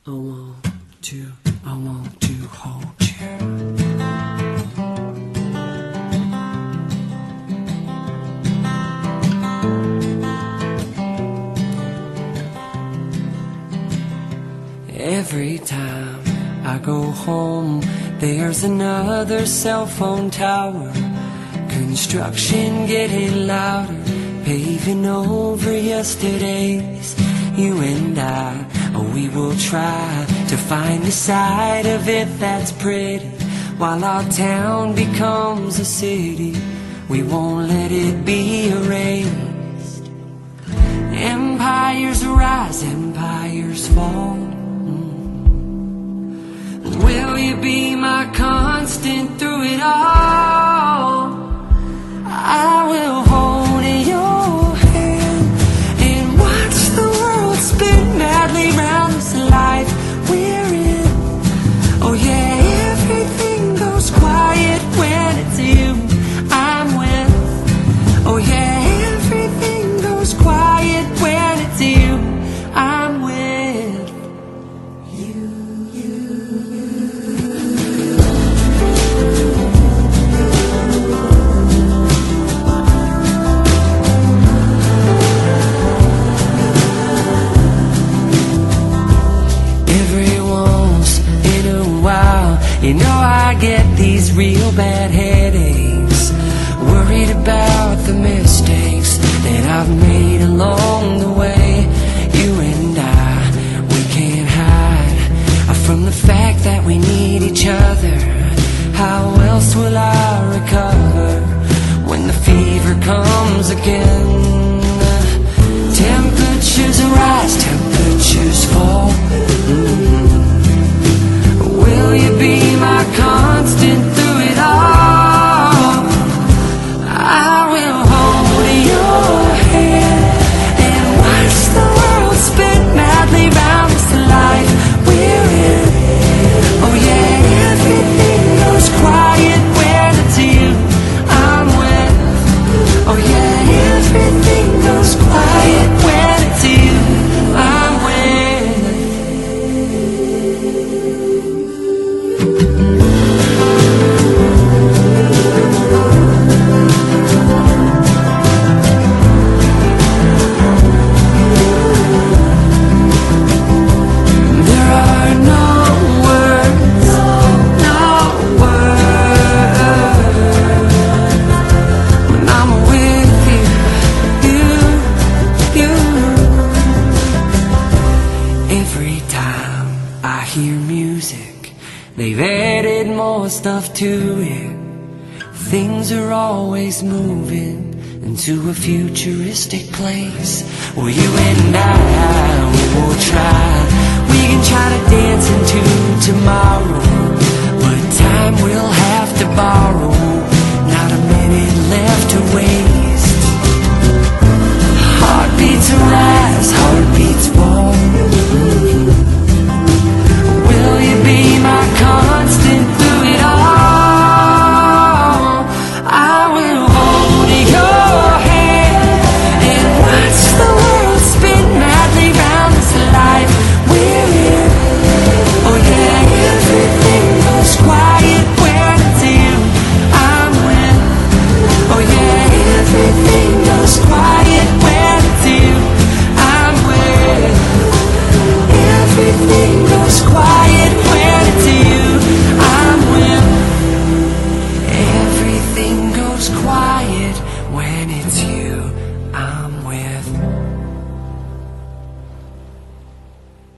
I want to hold you. Every time I go home, there's another cell phone tower. Construction getting louder, paving over yesterday's. You and I, we will try to find the side of it that's pretty. While our town becomes a city, we won't let it be erased. Empires rise, empires fall. Will you be my constant through it all? I will hold your hand and watch the world spin madly round this life we're in. Oh yeah, everything goes quiet when it's you I'm with. Oh yeah, everything goes quiet when it's you I'm with. You know I get these real bad headaches, worried about the mistakes that I've made along the way. You and I, we can't hide from the fact that we need each other. How else will I recover when the fever comes again? Temperatures rise, temperatures fall. Will you be my constant through it all? I will hold your hand and watch the world spin madly round this life we're in. Oh yeah, everything goes quiet when it's you I'm with. Oh yeah, everything goes quiet when it's you I'm with. They've added more stuff to it. Things are always moving into a futuristic place. Well, you and I, we will try